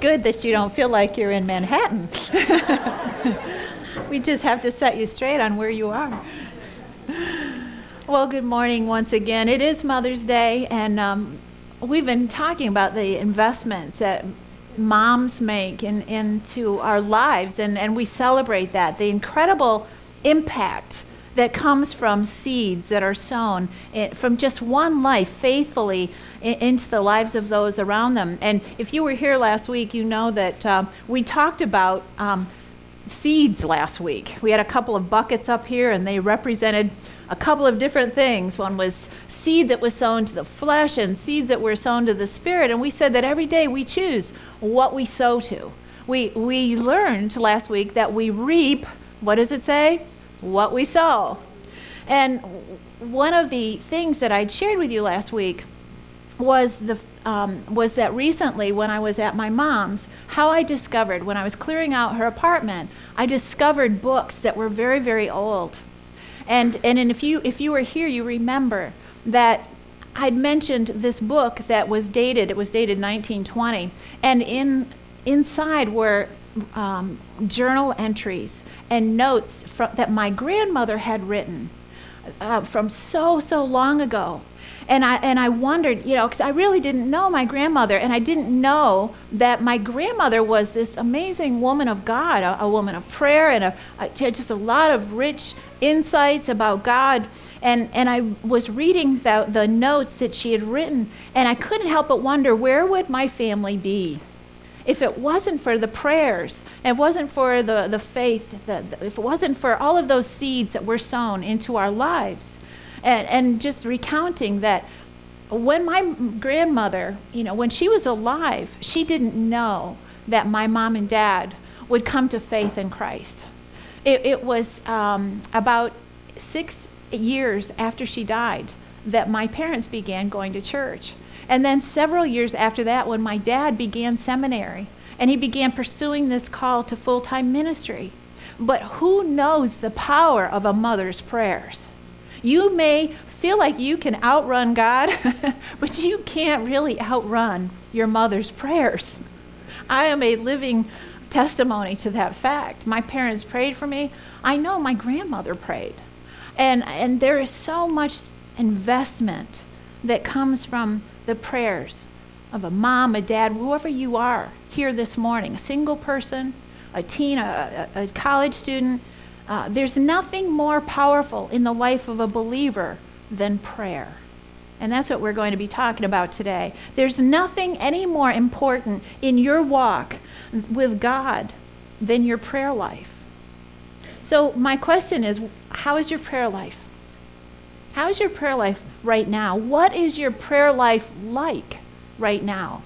good that you don't feel like you're in Manhattan. We just have to set you straight on where you are. Well, good morning once again. It is Mother's Day, and we've been talking about the investments that moms make into our lives, and we celebrate that, the incredible impact that comes from seeds that are sown from just one life faithfully into the lives of those around them. And if you were here last week, you know that we talked about seeds last week. We had a couple of buckets up here, and they represented a couple of different things. One was seed that was sown to the flesh and seeds that were sown to the spirit. And we said that every day we choose what we sow to. We learned last week that we reap, what does it say? What we sow. And one of the things that I'd shared with you last week was that recently when I was at my mom's, how I discovered, when I was clearing out her apartment, I discovered books that were very, very old. And if you were here, you remember that I'd mentioned this book that was dated. It was dated 1920, and inside were journal entries and notes that my grandmother had written from so long ago. And I wondered, because I really didn't know my grandmother, and I didn't know that my grandmother was this amazing woman of God, a woman of prayer, and just a lot of rich insights about God. And I was reading the notes that she had written, and I couldn't help but wonder, where would my family be if it wasn't for the prayers, if it wasn't for the faith, if it wasn't for all of those seeds that were sown into our lives. And just recounting that when my grandmother, when she was alive, she didn't know that my mom and dad would come to faith in Christ. It was about 6 years after she died that my parents began going to church. And then several years after that, when my dad began seminary, and he began pursuing this call to full-time ministry. But who knows the power of a mother's prayers? You may feel like you can outrun God, but you can't really outrun your mother's prayers. I am a living testimony to that fact. My parents prayed for me. I know my grandmother prayed. And there is so much investment that comes from the prayers of a mom, a dad, whoever you are here this morning, a single person, a teen, a college student. There's nothing more powerful in the life of a believer than prayer. And that's what we're going to be talking about today. There's nothing any more important in your walk with God than your prayer life. So my question is, how is your prayer life? How is your prayer life right now? What is your prayer life like right now?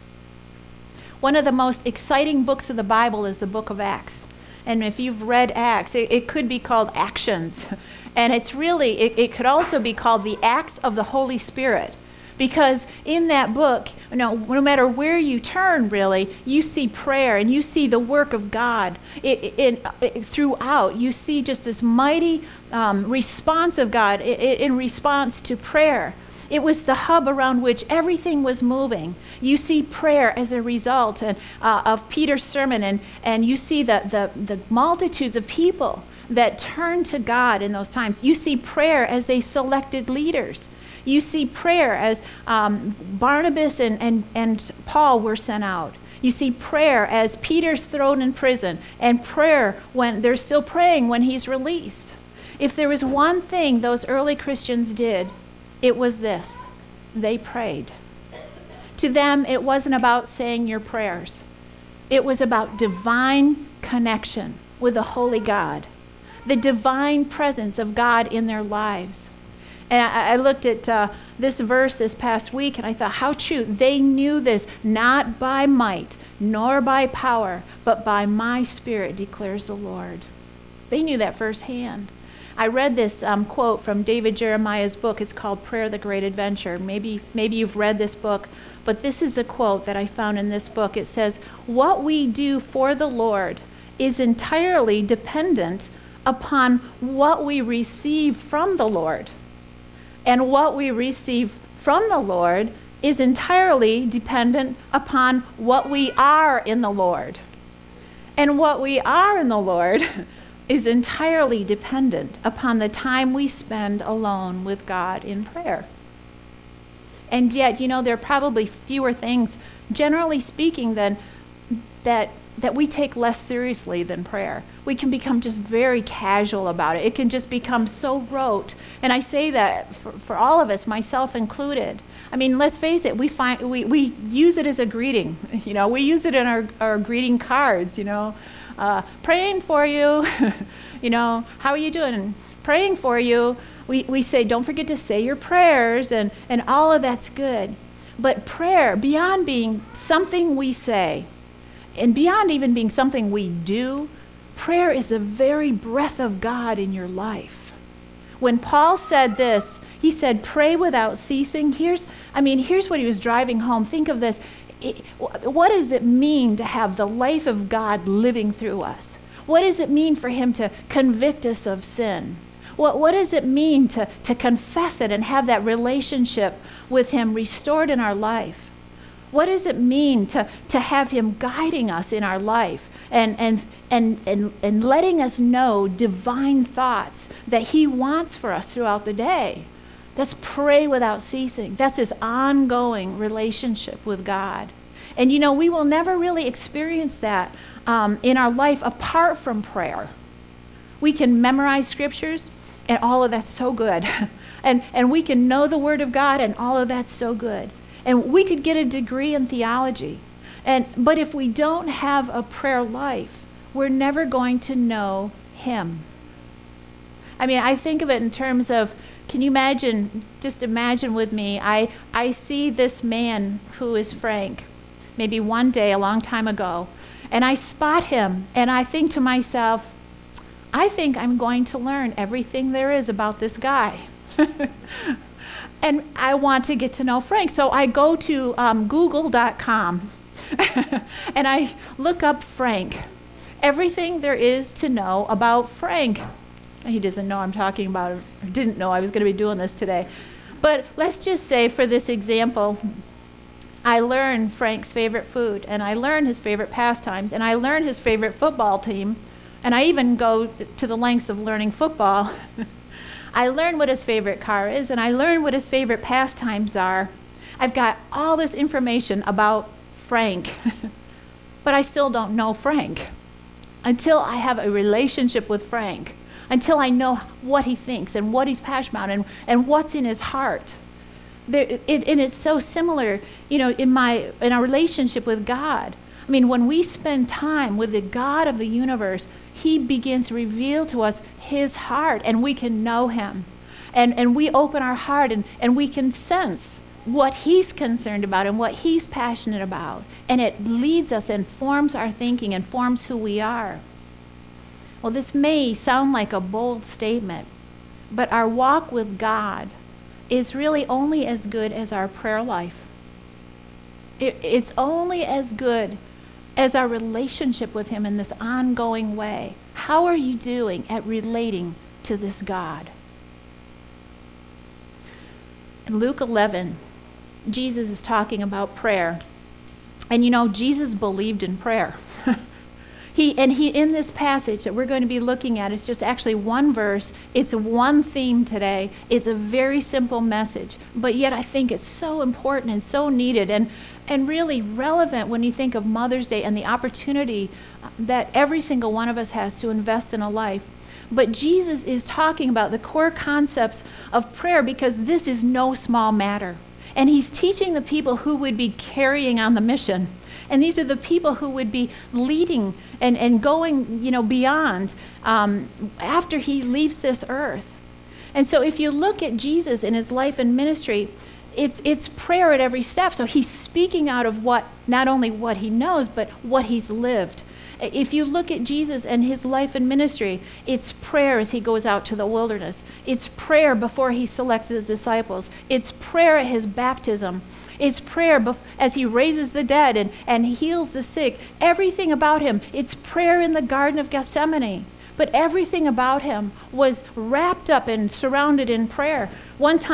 One of the most exciting books of the Bible is the book of Acts. And if you've read Acts, it could be called Actions. And it's really, it could also be called the Acts of the Holy Spirit. Because in that book, no matter where you turn, really, you see prayer and you see the work of God throughout. You see just this mighty response of God in response to prayer. It was the hub around which everything was moving. You see prayer as a result of Peter's sermon, and you see the multitudes of people that turned to God in those times. You see prayer as they selected leaders. You see prayer as Barnabas and Paul were sent out. You see prayer as Peter's thrown in prison, and prayer when they're still praying when he's released. If there was one thing those early Christians did, it was this: they prayed. To them, it wasn't about saying your prayers. It was about divine connection with the holy God, the divine presence of God in their lives. And I looked at this verse this past week, and I thought, how true. They knew this, not by might, nor by power, but by my Spirit, declares the Lord. They knew that firsthand. I read this quote from David Jeremiah's book. It's called Prayer, the Great Adventure. Maybe you've read this book, but this is a quote that I found in this book. It says, "What we do for the Lord is entirely dependent upon what we receive from the Lord. And what we receive from the Lord is entirely dependent upon what we are in the Lord. And what we are in the Lord is entirely dependent upon the time we spend alone with God in prayer. And yet, there are probably fewer things, generally speaking, than that we take less seriously than prayer. We can become just very casual about it. It can just become so rote. And I say that for all of us, myself included. I mean, let's face it, we use it as a greeting. We use it in our greeting cards, praying for you, how are you doing? Praying for you. We say, don't forget to say your prayers, and all of that's good. But prayer, beyond being something we say, and beyond even being something we do, prayer is the very breath of God in your life. When Paul said this, he said, pray without ceasing. Here's what he was driving home. Think of this. What does it mean to have the life of God living through us? What does it mean for him to convict us of sin? What does it mean to confess it and have that relationship with him restored in our life? What does it mean to have him guiding us in our life and letting us know divine thoughts that he wants for us throughout the day? That's pray without ceasing. That's his ongoing relationship with God. And we will never really experience that in our life apart from prayer. We can memorize scriptures, and all of that's so good. and we can know the Word of God, and all of that's so good. And we could get a degree in theology. But if we don't have a prayer life, we're never going to know him. I think of it in terms of, can you imagine, just imagine with me, I see this man who is Frank, maybe one day a long time ago, and I spot him, and I think to myself, I think I'm going to learn everything there is about this guy. And I want to get to know Frank. So I go to google.com and I look up Frank. Everything there is to know about Frank. He doesn't know I'm talking about, or didn't know I was going to be doing this today. But let's just say, for this example, I learn Frank's favorite food, and I learn his favorite pastimes, and I learn his favorite football team, and I even go to the lengths of learning football. I learn what his favorite car is, and I learn what his favorite pastimes are. I've got all this information about Frank, but I still don't know Frank until I have a relationship with Frank, until I know what he thinks and what he's passionate about and what's in his heart. And it's so similar, in our relationship with God. When we spend time with the God of the universe, he begins to reveal to us his heart, and we can know him. And we open our heart, and we can sense what he's concerned about and what he's passionate about. And it leads us and forms our thinking and forms who we are. Well, this may sound like a bold statement, but our walk with God is really only as good as our prayer life. It's only as good as our relationship with him in this ongoing way. How are you doing at relating to this God? In Luke 11, Jesus is talking about prayer. And Jesus believed in prayer. He in this passage that we're going to be looking at, it's just actually one verse. It's one theme today. It's a very simple message, but yet I think it's so important and so needed and really relevant when you think of Mother's Day and the opportunity that every single one of us has to invest in a life. But Jesus is talking about the core concepts of prayer, because this is no small matter. And he's teaching the people who would be carrying on the mission. And these are the people who would be leading and going, beyond after he leaves this earth. And so if you look at Jesus in his life and ministry, it's prayer at every step. So he's speaking out of not only what he knows, but what he's lived. If you look at Jesus and his life and ministry, it's prayer as he goes out to the wilderness. It's prayer before he selects his disciples. It's prayer at his baptism. It's prayer as he raises the dead and heals the sick. Everything about him, it's prayer in the Garden of Gethsemane. But everything about him was wrapped up and surrounded in prayer. One time,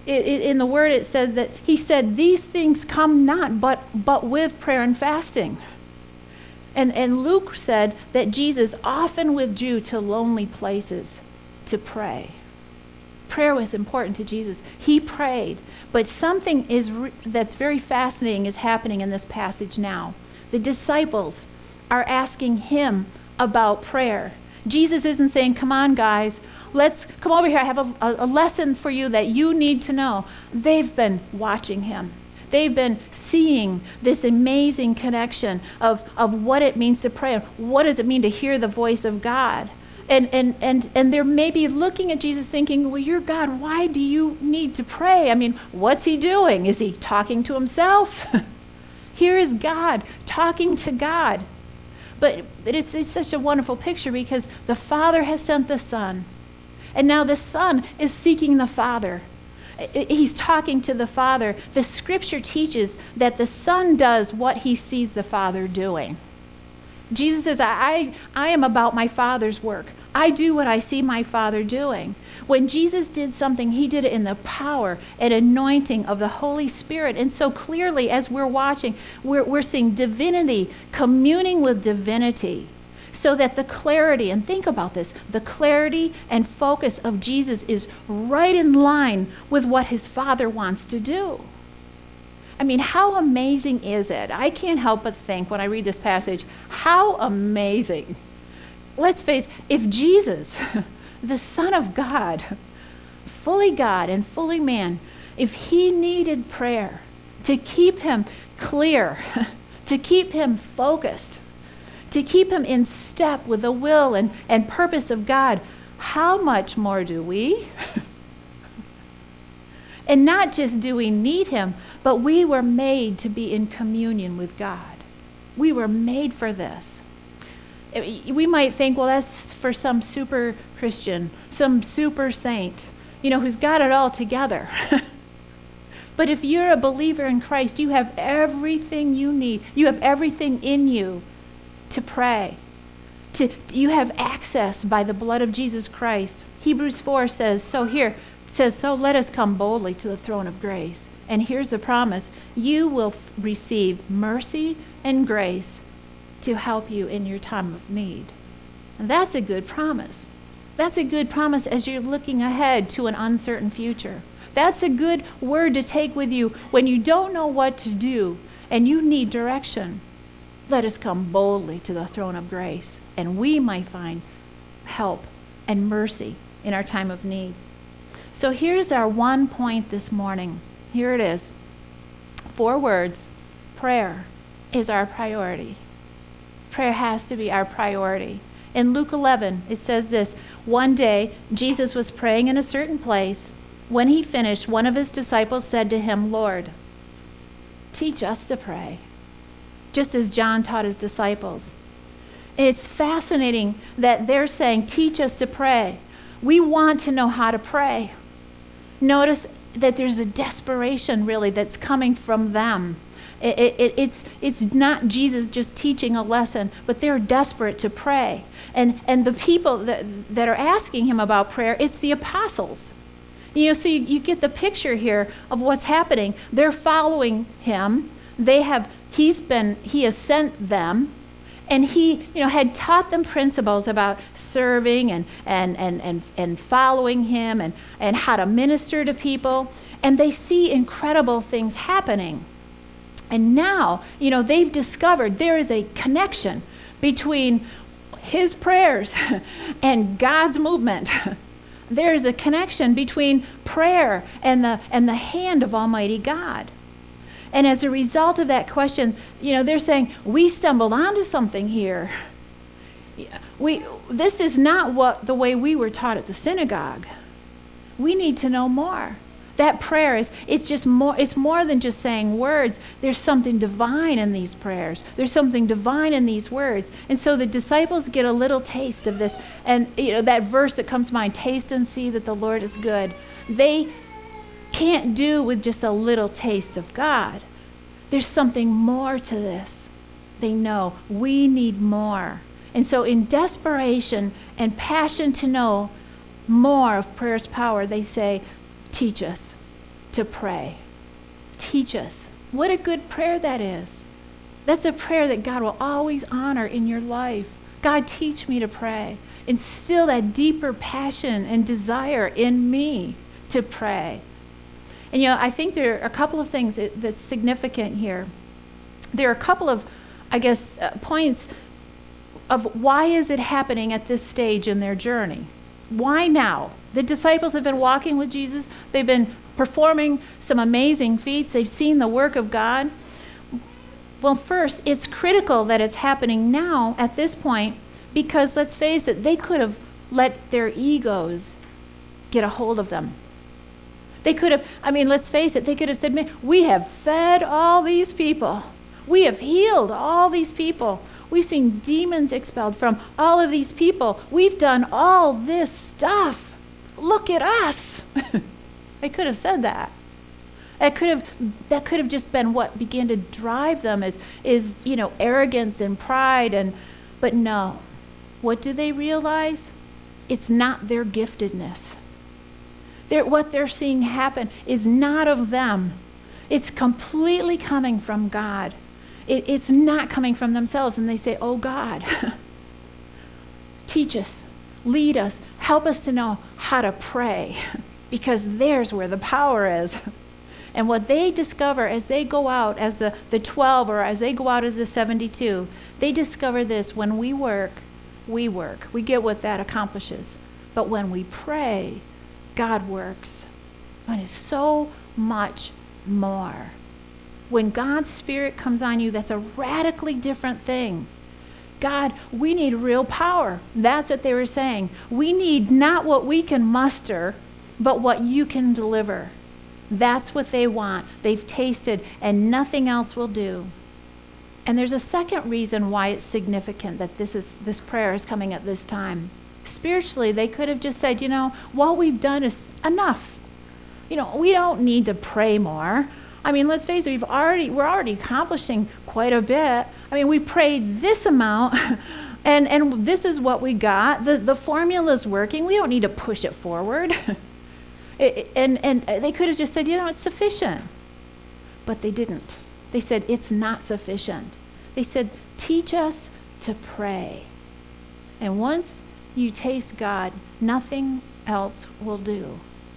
In the word it says that he said, these things come not but with prayer and fasting. And Luke said that Jesus often withdrew to lonely places to pray. Prayer was important to Jesus. He prayed. But something that's very fascinating is happening in this passage now. The disciples are asking him about prayer. Jesus isn't saying, come on, guys, let's come over here. I have a lesson for you that you need to know. They've been watching him. They've been seeing this amazing connection of what it means to pray. What does it mean to hear the voice of God? And they're maybe looking at Jesus thinking, well, you're God. Why do you need to pray? I mean, what's he doing? Is he talking to himself? Here is God talking to God. But it's such a wonderful picture because the Father has sent the Son. And now the Son is seeking the Father. He's talking to the Father. The Scripture teaches that the Son does what he sees the Father doing. Jesus says, I am about my Father's work. I do what I see my Father doing. When Jesus did something, he did it in the power and anointing of the Holy Spirit. And so clearly, as we're watching, we're seeing divinity communing with divinity. So that the clarity, and think about this, the clarity and focus of Jesus is right in line with what his Father wants to do. I mean, how amazing is it? I can't help but think when I read this passage, how amazing. Let's face it, if Jesus, the Son of God and fully man, if he needed prayer to keep him clear, to keep him focused, to keep him in step with the will and purpose of God, how much more do we? And not just do we need him, but we were made to be in communion with God. We were made for this. We might think, well, that's for some super Christian, some super saint, who's got it all together. But if you're a believer in Christ, you have everything you need. You have everything in you to pray. You have access by the blood of Jesus Christ. Hebrews 4 says, so let us come boldly to the throne of grace. And here's the promise. You will receive mercy and grace to help you in your time of need. And that's a good promise. That's a good promise as you're looking ahead to an uncertain future. That's a good word to take with you when you don't know what to do and you need direction. Let us come boldly to the throne of grace, and we might find help and mercy in our time of need. So here's our one point this morning. Here it is. 4 words. Prayer is our priority. Prayer has to be our priority. In Luke 11, it says this, one day Jesus was praying in a certain place. When he finished, one of his disciples said to him, Lord, teach us to pray, just as John taught his disciples. It's fascinating that they're saying, teach us to pray. We want to know how to pray. Notice that there's a desperation really that's coming from them. It's not Jesus just teaching a lesson, but they're desperate to pray. And the people that are asking him about prayer, it's the apostles. So you get the picture here of what's happening. They're following him. He has sent them. And he, had taught them principles about serving and following him and how to minister to people. And they see incredible things happening. And now, they've discovered there is a connection between his prayers and God's movement. There is a connection between prayer and the hand of Almighty God. And as a result of that question, they're saying, we stumbled onto something here. This is not the way we were taught at the synagogue. We need to know more. That prayer it's more than just saying words. There's something divine in these prayers. There's something divine in these words. And so the disciples get a little taste of this. And that verse that comes to mind, taste and see that the Lord is good. They can't do with just a little taste of God. There's something more to this. They know we need more. And so in desperation and passion to know more of prayer's power, they say, teach us. to pray. Teach us. What a good prayer that is. That's a prayer that God will always honor in your life. God, teach me to pray. Instill that deeper passion and desire in me to pray. And I think there are a couple of things that's significant here. There are a couple of, points of why is it happening at this stage in their journey. Why now? The disciples have been walking with Jesus. They've been performing some amazing feats. They've seen the work of God. Well, first, it's critical that it's happening now at this point because, let's face it, they could have let their egos get a hold of them. They could have, let's face it, they could have said, man, we have fed all these people. We have healed all these people. We've seen demons expelled from all of these people. We've done all this stuff. Look at us. They could have said that. That could have just been what began to drive them is arrogance and pride but no. What do they realize? It's not their giftedness. What they're seeing happen is not of them. It's completely coming from God. It's not coming from themselves. And they say, oh God, teach us, lead us, help us to know how to pray, because there's where the power is. And what they discover as they go out as the 12 or as they go out as the 72, they discover this: when we work. We get what that accomplishes. But when we pray, God works. And it's so much more. When God's Spirit comes on you, that's a radically different thing. God, we need real power. That's what they were saying. We need not what we can muster, but what you can deliver. That's what they want. They've tasted, and nothing else will do. And there's a second reason why it's significant that this prayer is coming at this time. Spiritually, they could have just said, what we've done is enough. We don't need to pray more. Let's face it, we're already accomplishing quite a bit. We prayed this amount, and this is what we got. The formula's working. We don't need to push it forward. And they could have just said, it's sufficient. But they didn't. They said, it's not sufficient. They said, teach us to pray. And once you taste God, nothing else will do.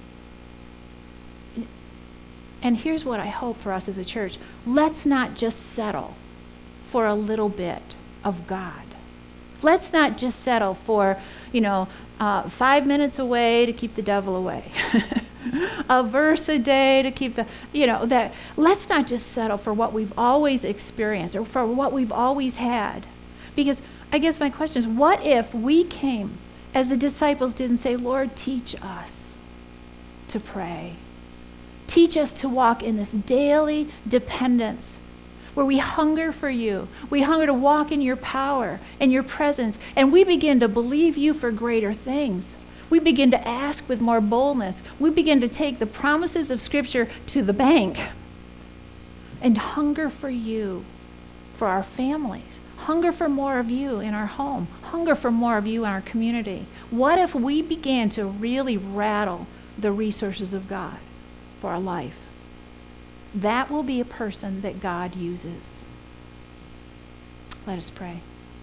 And here's what I hope for us as a church. Let's not just settle for a little bit of God. Let's not just settle for, 5 minutes away to keep the devil away. A verse a day to keep that. Let's not just settle for what we've always experienced or for what we've always had. Because I guess my question is, what if we came as the disciples did and say, Lord, teach us to pray. Teach us to walk in this daily dependence where we hunger for you. We hunger to walk in your power and your presence. And we begin to believe you for greater things. We begin to ask with more boldness. We begin to take the promises of Scripture to the bank and hunger for you, for our families. Hunger for more of you in our home. Hunger for more of you in our community. What if we began to really rattle the resources of God for our life? That will be a person that God uses. Let us pray.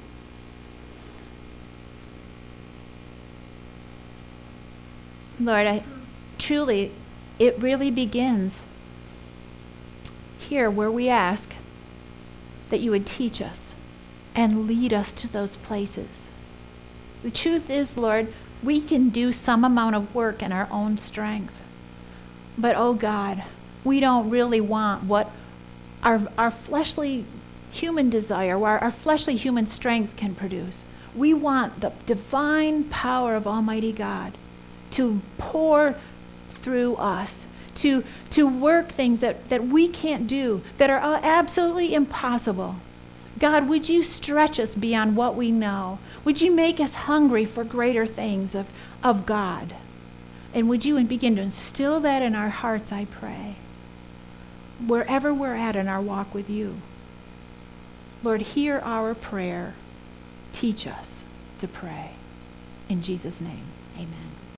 Lord, it really begins here where we ask that you would teach us and lead us to those places. The truth is, Lord, we can do some amount of work in our own strength. But, oh God, we don't really want what our fleshly human desire, our fleshly human strength can produce. We want the divine power of Almighty God to pour through us, to work things that we can't do, that are absolutely impossible. God, would you stretch us beyond what we know? Would you make us hungry for greater things of God? And would you begin to instill that in our hearts, I pray, wherever we're at in our walk with you. Lord, hear our prayer. Teach us to pray. In Jesus' name.